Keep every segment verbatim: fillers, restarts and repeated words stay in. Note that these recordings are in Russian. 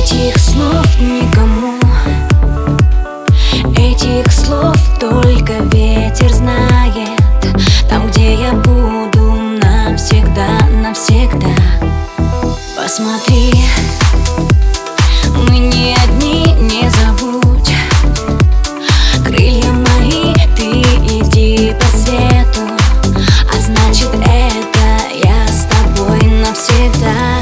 Этих слов никому, этих слов только ветер знает. Там, где я буду навсегда, навсегда. Посмотри, мы не одни, не забудь. Крылья мои, ты иди по свету, а значит это я с тобой навсегда.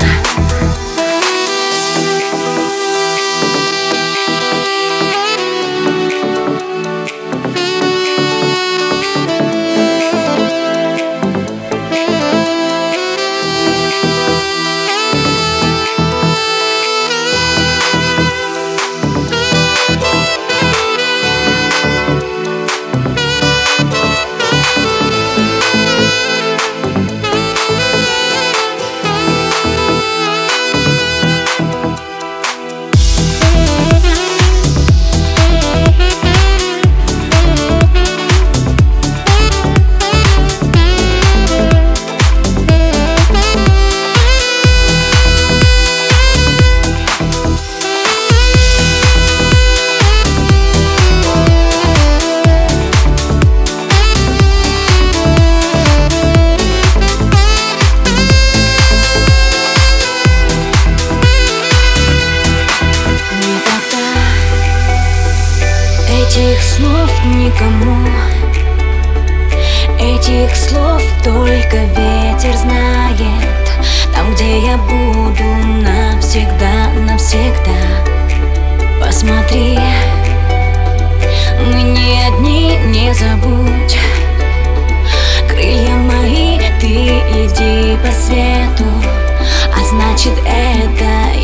Этих слов никому, этих слов только ветер знает. Там, где я буду навсегда, навсегда. Посмотри, мы не одни, не забудь. Крылья мои, ты иди по свету, а значит это